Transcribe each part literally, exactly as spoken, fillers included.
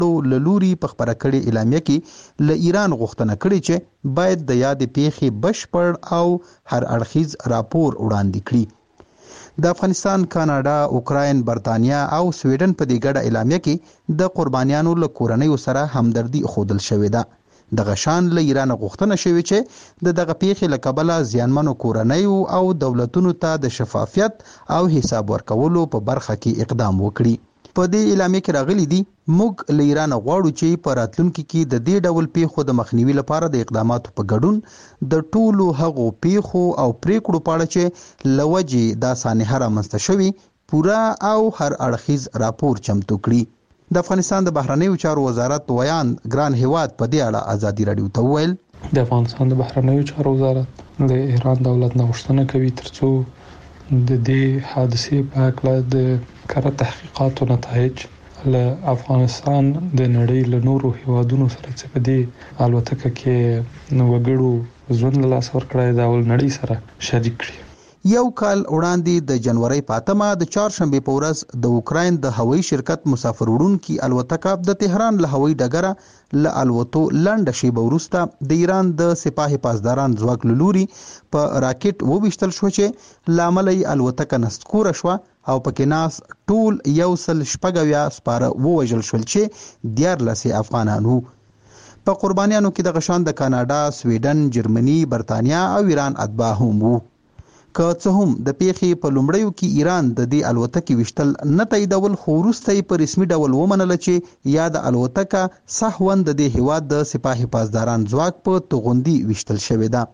ناستو له لوري په خپره کړې اعلامیه کې له ایران غوښتنه کړې چې باید د یادې پیښې بشپړ او هر اړخیز راپور وړاندې کړي. د افغانستان، کاناډا، اوکراین، برتانیا او سویډن په دې ګډه اعلامیه کې د قربانیانو له کورنیو سره همدردي ښودل شوې ده. دغه شان له ایران غوښتنه شوې چې د دغه پیښې له کبله زیانمنو کورنیو او دولتونو ته د شفافیت او حساب ورکولو په برخه کې اقدام وکړي. په دې اعلامیه کې راغلي دي موږ له ایران غواړو چې په راتلونکي کې د دې ډول پیښو د مخنیوي لپاره د اقداماتو په ګډون د ټولو هغو پیښو او پریکړو په اړه چې له وجې دا سانحه رامنځته شوي پوره او هر اړخیز راپور چمتو کړي. د افغانستان د بهرنیو چارو وزارت ویان ګران هیواد په دې اړه ازادي راډیو ته وویل د افغانستان د بهرنیو چارو وزارت د ایران دولت نه غوښتنه کوي ترڅو د دې حادثې په اړه د کره تحقیقاتو نتایج له افغانستان د نړۍ له نورو هیوادونو سره چې په دې الوتکه کې وګړو ژوند له لاسه ورکړی دا ول نړۍ سره شریک کړي. یو کال وړاندې د جنوري په اتمه د چهارشنبه په ورځ د اوکراین د هوایي شرکت مسافر وړونکي الوتکه د تهران له هوایي ډګره له الوتو لنډه شیبه وروسته د ایران د سپاه پاسداران ځواک له لوري په راکټ وویشتل شو چې لامل یې الوتکه نسکوره شو او پکې ناس ټول یو سل شپږویا سپاره ووژل شول چې دیارلس افغانان وو. په قربانیانو کې د غشان د کاناډا، سویډن، جرمني، برتانیا او ایران اتباع هم وو. که څه هم د پیښې په لومړیو کې ایران د دې الوتکې وشتل نه تاییدول، خو وروسته یې په رسمي ډول ومنله چې یا د الوتکه سهوا د دې هیواد د سپاه پاسداران ځواک په توغندي وشتل شوې ده.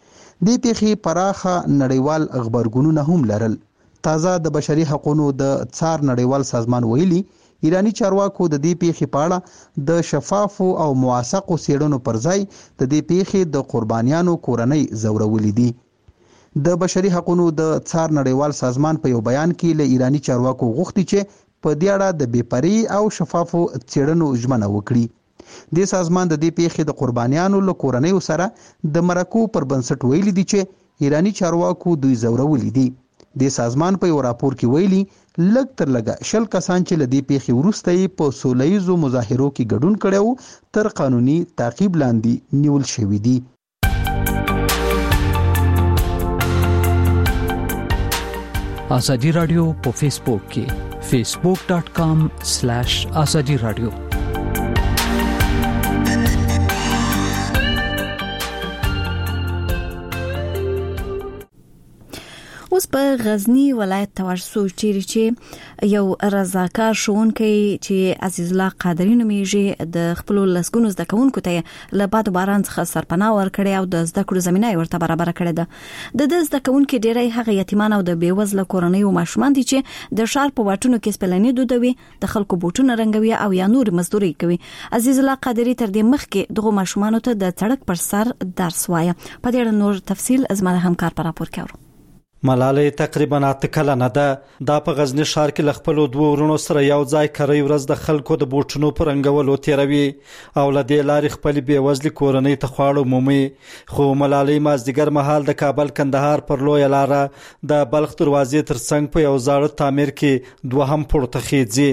دې پیښې پراخه نړیوال غبرګونونه هم لرل. تازه د بشري حقوقو د څار نړیوال سازمان ویلي ایرانی چارواکو د دې پیښې په اړه د شفافو او موثقو څېړنو پر ځای د دې پیښې د قربانیانو کورنۍ ځورولې دي. د بشري حقوقو د څار نړیوال سازمان په یو بیان کې له ایرانی چارواکو غوښتي چې په دې اړه د بېپري او شفافو څېړنو ژمنه وکړي. د سازمان د دې پیښې د قربانیانو له کورنیو سره د مرکو پر بنسټ ویلي دي چې ایرانی چارواکو دوی ځورولي دي. د سازمان په یو راپور کې ویلي لږ تر لږه شل کسان چې له دې پیښې وروسته یې په سوله ییزو مظاهرو کې ګډون کړی وو تر قانوني تعقیب لاندې نیول شوي دي. ازادي رادیو په فیسبوک کې فیسبوک ډاٹ کام سلیش ازادي رادیو. اوس په غزنی ولایت تورسو چیرې چې یو رضاکار شونکي چې عزیز الله قادری نومیږي د خپل لسګونو زده کوونکو ته له باد باران څخه سرپناه ورکړي او د زده کړو زمينه ورته برابر کړي ده. د زده کوونکو ډیری هغه یتیمان او د بیوزله کورنۍ او ماشومان دي چې د شار په واټونو کې سپلنې دودوي، د خلکو بوټونه رنګوي او یا نور مزدوري کوي. عزیز الله قادری تر دې مخکې دغه ماشومان ته د سړک پر سر درس وایي. په دې اړه نور تفصیل زما همکار پر راپور کوي. ملالۍ تقریبا اته کلنه ده. دا په غزنی ښار کې له خپلو دوه ورونو سره یو ځای کری ورځ د خلکو د بوټونو پر رنګولو تیروي او له دې لارې خپلې بېوزلې کورنۍ ته خواړه مومي. خو ملالۍ مازدیګر مهال د کابل کندهار پر لویه لاره د بلخ دروازې تر څنګ په یو زاړه تعمیر کې دوهم پوړ ته خېځي.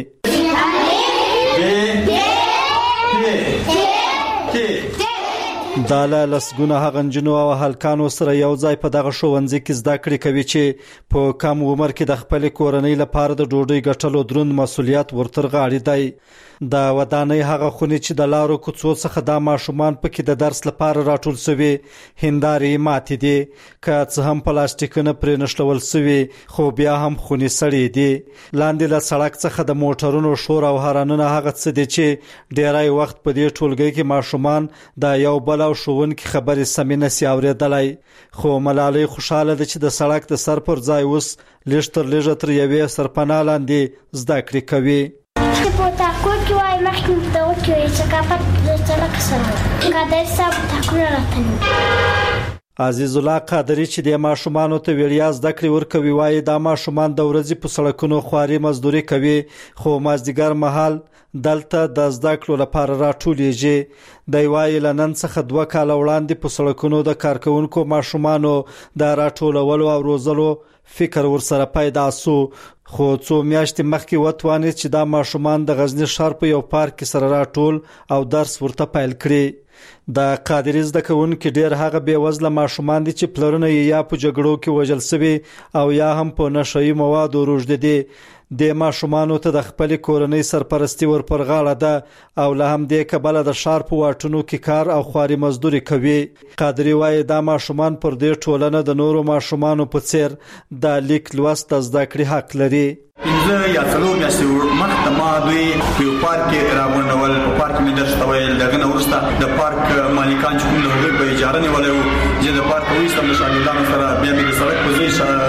دا له لسګونه هغه نجونو او هلکانو سره یو ځای په دغه ښوونځي کې زده کړې کوي چې په کم عمر کې د خپلې کورنۍ لپاره د ډوډۍ ګټلو دروند مسؤلیت ورتر غاړې دی. د ودانۍ هغه خونې چې د لارو کوڅو څخه دا ماشومان پکې د درس لپاره راټول سوي هندارې ماتې دي، که څه هم پلاستیکونه پرې نښلول سوي خو بیا هم خونې سړې دي. لاندې له سړک څخه د موټرونو شور او هارنونه هغه څه دي چې ډیری وخت په دې ټولګي کې ماشومان د یو بل او ښوونکي خبرې سمې نشي اورېدلی. خو ملالۍ خوشحاله ده چې د سړک د سر پر ځای اوس لږ تر لږه تر یوې سرپناه لاندې زده کړې کوي. په تاکو کې وای مخکې مې ته وکړې چې کاپت د سړک سره قادر صاحب تاکونه راته. عزیز الله قادری چې د ماشومانو ته وړیا زده کړې ورکوي وایي دا ماشومان د ورځې په سړکونو خواري مزدوري کوي خو مازدیګر مهال دلته د زده کړو لپاره راټولیږي. دی وایي له نن څخه دوه کاله وړاندې په سړکونو د کارکوونکو ماشومانو د راټولولو او روزلو فکر ورسره پیدا سو، خو څو میاشتې مخکې وتوانید چې دا ماشومان د غزنی ښار په یو پارک کې سره راټول او درس ورته پیل کړي. د قادري زده کوونکي ډېر هغه بېوزله ماشومان دي چې پلرونه یې یا په جګړو کې وژل سوي او یا هم په نشهیي موادو روږدي دي. د ماشومانو ته د خپل کورنۍ سرپرستی ور پر غاړه ده او له همدې کبله د ښار په واټونو کې کار او خواري مزدوري کوي. قادري وایي دا ماشومان پر دې ټولنه د نورو ماشومانو په څیر د لیک لوست زده کړې حق لري. پنځه یا څلور میاشتې مخکې ما دوی په یو پارک کې راغونډول، په پارک مې درس ته ویل. دغه نه وروسته د پارک مالکان چې کوم د هغوی په اجاره نیولی وو، چې د پارک وایستم د شاګردانو سره، بیا مې د سړک په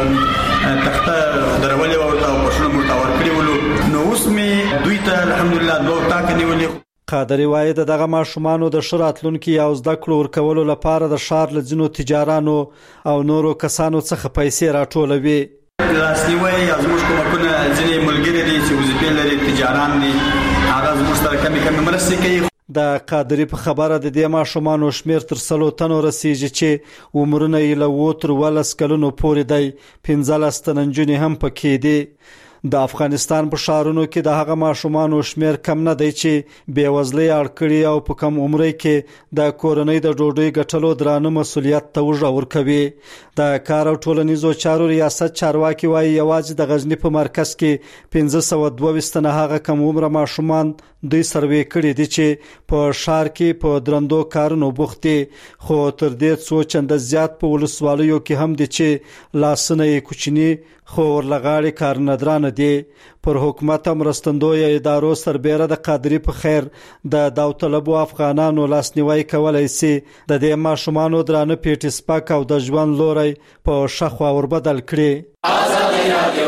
ځای تخته درولې وه ورته او پشونه مې ورته ورکړي ولو. نو اوس مې دوی ته الحمدلله دوه ټاکې نیولې. قادري وایي د دغه ماشومانو د ښه راتلونکي او زده کړو ورکولو لپاره د ښار له ځینو تجارانو او نورو کسانو څخه پیسې راټولوي. لاسنیوی یا زموږ کومکونه ځینې ملګري دي چې وظیفې لري، تجاران دي، هغه زموږ سره کمې کمې مرستې کوي. د قادري په خبره د دې ماشومانو شمیر تر سلو تنو رسیږي چې عمرونه یې له اووه تر اوولس کلونو پورې دی. پنځلس تنه نجونې هم پکې دي. د افغانستان په ښارونو کې د هغه ماشومانو شمیر کم نه دی چې بېوزلۍ اړ کړي او په کم عمرۍ کې د کورنۍ د ډوډۍ ګټلو درانه مسؤلیت ته اوږه ورکوي. د کار او ټولنیزو چارو ریاست چارواکي وایي یوازې د غزني په مرکز کې پنځه سوه دوه ویشت تنه هغه کم عمره ماشومان دوی سروې کړي دي چې په ښار کې په درندو کارونو بوخت دي، خو تر دې څو چنده زیات په ولسوالیو کې هم دي چې لاسونه یې کوچني خو ورلغاړي کارندرانه دي. پر حکومت او مرستندویه ادارو سربیره د قادري په خیر د داوطلبو افغانانو لاسنیوی کولای شي د دې ماشومانو درانه پیټ سپک او د ژوند لوري په شخوا وربدل کړي. آزادي رادیو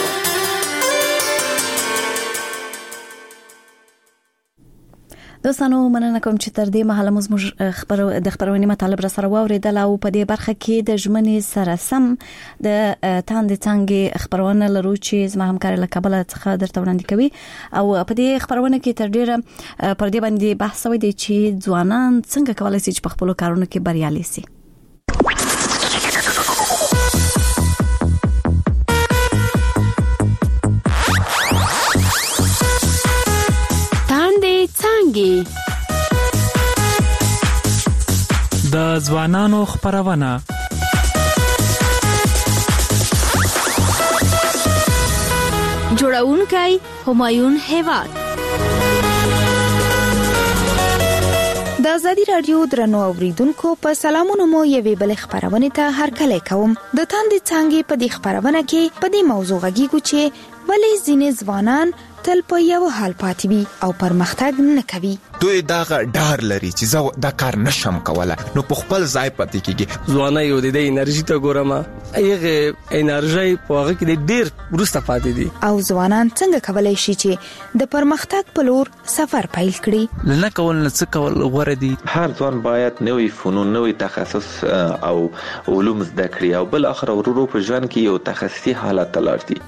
دوستانو مننه کوم چې تر دې مهاله موږ خبرو د خبرونې مطالب را سره واوریدل او په دې برخه کې د ژمنې سره سم د تاندې څنګه خبرونه لرو چې زما همکار له کابل څخه درته وړاندې کوي. او په دې خبرونه کې تر ډیره پر دې باندې بحث وي چې ځوانان څنګه کولای شي چې په خپل کارونو کې بریالي شي. د ځوانانو خبرونه جوړونکی همایون هیواد. د ازادي رادیو درنو اوریدونکو په سلامونو مو یوې بل خبرونه ته هرکلی کوم. د تاندې څنګه په دې خبرونه کې په دې موضوع غږیږو چې ولې ځینې ځوانان تل په یو حال پاتې وي او پرمختګ نه کوي. دوی دا ډار لري چې زه دا کار نشم کوله، نو په خپل ځای پاتې کیږي. ځواني یو د انرژي ته ګورم، هغه انرژي په هغه کې ډیر ورسته پاتې دي. او ځوانان څنګه کولای شي چې د پرمختګ په لور سفر پیل کړي؟ لنه کول نه څه کول غوړه دي. هر ځوان باید نوې فنون، نوې تخصص او علوم زده کړي او بل اخر ورو په ژوند کې یو تخصصي حالت تلار دي.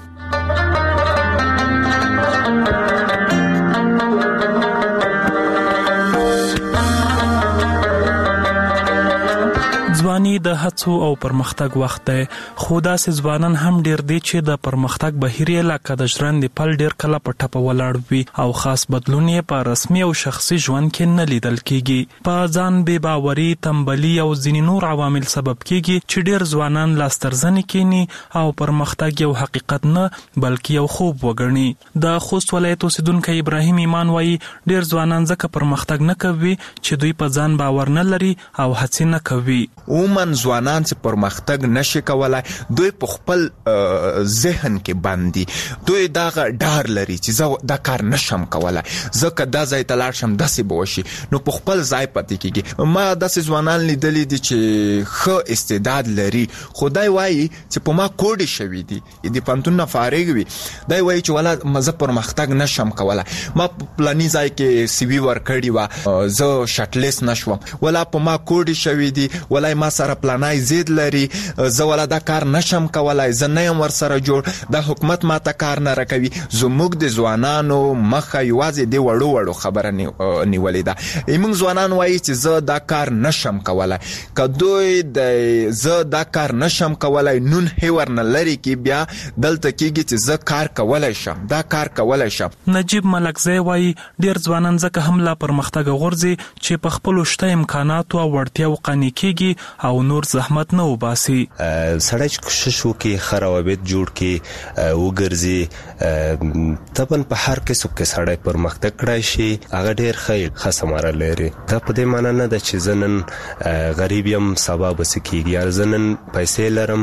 ځواني د هڅو او پرمختګ وخت دی، خو داسې ځوانان هم ډیر دي چې د پرمختګ بهیر یې لکه د ژرندې پل ډیر کله په ټپه ولاړ وي او خاص بدلون یې په رسمي او شخصي ژوند کې نه لیدل کیږي. په ځان بې باوري، تنبلي او ځینې نور عوامل سبب کیږي چې ډیر ځوانان لاسترزنې کینی او پرمختګ یو حقیقت نه بلکې یو خوب وګڼي. د خوست ولایت اوسیدونکی ابراهیم ایمان وایي ډیر ځوانان ځکه پرمختګ نه کوي چې دوی په ځان باور نه لري او هڅې نه کوي. عموماً ځوانان چې پرمختګ نشي کولای، دوی په خپل ذهن کې باندې دوی دا ډار لري چې زه دا کار نشم کولای، ځکه دا ځای ته لاړ شم داسې به وشي، نو په خپل ځای پاتې کیږي. ما داسې ځوانان لیدلي دي چې ښه استعداد لري، خو دی وایي چې په ما کوډې شوي دي، د پوهنتون نه فارغ وي، دی وایي چې ولا زه پرمختګ نشم کولای، ما په پلاني ځای کې سی وي ورکړې وه، زه شټلیست نشوم، ولا په ما کوډې شوي دي، ولا ما سره پلانای زید لري، زه ولا دا کار نشم کولای، زه نه یم ورسره جوړ، دا حکومت ماته کار نه راکوي. زموږ د ځوانانو مخه یوازې د وړو وړو خبره نیولې ده. موږ ځوانان وایي چې زه دا کار نشم کولای. که دوی د زه دا کار نشم کولای نون هیور نه لري کې بیا دلته کېږي چې زه کار کولای شم، دا کار کولای شم. نجیب ملکزی وایي ډېر ځوانان ځکه هم لا پرمختګ غورځي چې په خپلو شته امکاناتو او وړتیاو قانع کېږي او نور زحمت نه وباسي. سړی چې کوشش وکړي ښه روابط جوړ کړي وګرځي، طبعا په هر کسب کې سړی پرمختګ کړی شي، هغه ډېر ښه ښه ثمره لري. دا په دې معنی نه ده چې زه نن غریب یم سبا بس کېږي، یا زه نن پیسې لرم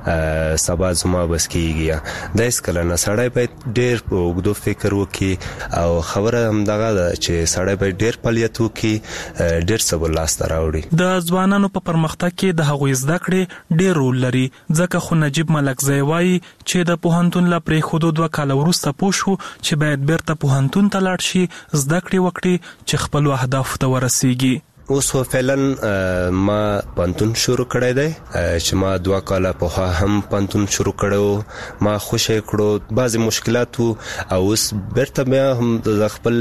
سبا زما بس کېږي. دا هېڅکله نه. سړی باید ډېر په اوږدو فکر وکړي او خبره همدغه ده چې سړی باید ډېر فعالیت وکړي، ډېر څه به لاسته راوړي. د ځوانانو په پرمختګ کې د هغوی زده کړې ډېر رول لري، ځکه خو نجیب ملکزی وایي چې د پوهنتون له پرېښودو دوه کاله وروسته پوه شو چې باید بیرته پوهنتون ته لاړ شي، زده کړې وکړي چې خپلو اهدافو ته ورسیږي. اوس فعلا ما پانتون شروع کړی دی چې ما دوه کاله په هم پانتون شروع کړو، ما خوشی کړو، بعضی مشکلات وو او اوس بیرته بیا هم د خپل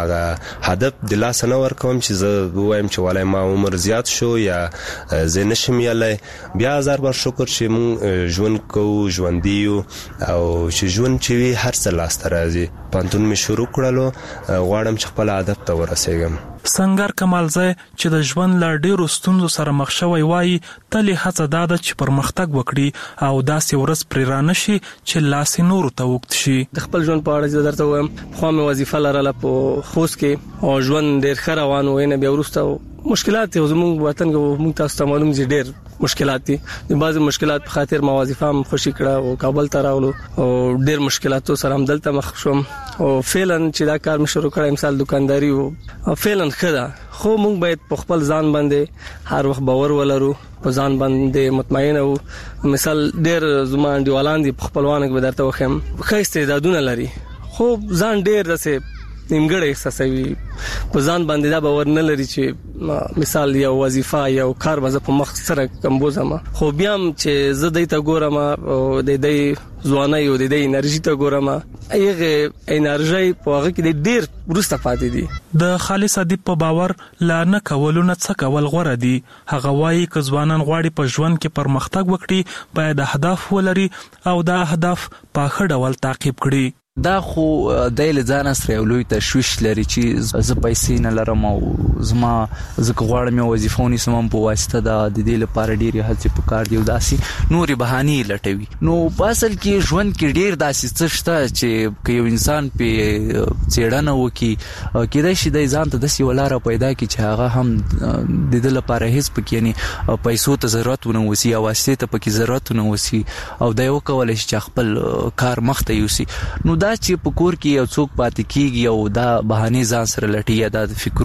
هدف د لاسه نه ورکوم چې زه ووایم چې والای ما عمر زیات شو یا زه نشم یلی. بیا هزار بار شکر چې مونږ ژوند کوو، ژوندي یو او چې ژوند چې وي هر څه لاسته راځي. پانتون مې شروع کړلو، غواړم چې خپل هدف ته ورسېږم. سنگر کمالزی چې د ژوند له ډېرو ستونزو سره مخ شوی وایي تل یې هڅه دا ده چې پرمختګ وکړي او داسې ورځ پرې رانشي چې لاس یې نورو ته اوږد شي. د خپل ژوند په اړه چې درته وایم، خوا مې وظیفه لرله په خوست کې او ژوند ډېر ښه روان و. نه بیا وروسته مشکلات یو زموږ وطن کې موږ تاسو ته معلوم دي ډېر مشکلات دي. د بعض مشکلات په خاطر ما وظیفه هم خوشي کړه او کابل ته راولو او ډېر مشکلاتو سره هم دلته مخ شوم او فعلا چې دا کار مې شروع کړم مثال دکانداري او فعلا خدا. خو موږ باید په خپل ځان باندې هر وخت باور ولرو، په ځان باندې مطمئن او مثال ډېر زما انډیوالان دي په خپلوانو کې درته وخم ښه استعدادونه لري، خو ځان ډېر داسې نیمګړی احساسوي، په ځان باندې دا باور نه لري چې مثال یو وظیفه یو کار به زه په مخ سره کمبوزم. خو بیا هم چې زه دی ته ګورم او د دې ځوانۍ او د دې انرژي ته ګورم، هغه انرژي په هغه کې ډېر وروسته پاتې دي. د خالص ادیب په باور لا نه کولو نه څه کول غوره دي. هغه وایي که ځوانان غواړي په ژوند کې پرمختګ وکړي باید اهداف ولري او دا اهداف په ښه ډول تعقیب کړي. دا خو د له ځان سره یو لوی تشویش لري چې زه پیسې نه لرم او زما زه غواړم یو وظیفه ونیسم په واسطه د دې لپاره ډېرې هڅې پکار دي او داسې نورې بهانې لټوي. نو په اصل کې ژوند کې ډېر داسې څه شته چې که یو انسان په څېړنه وکړي کېدای شي د ځان ته داسې یوه لاره پیدا کړي چې هغه هم د ده لپاره هېڅ پکې یعنې پیسو ته ضرورت ونه وسي او واسطې ته پکې ضرورت ونه وسي او دا یې وکولی شي چې خپل کار مخته یوسي. نو دا چې په کور کې یو څوک پاتې کېږي او دا بهانې ځان سره لټي یا دا د فکر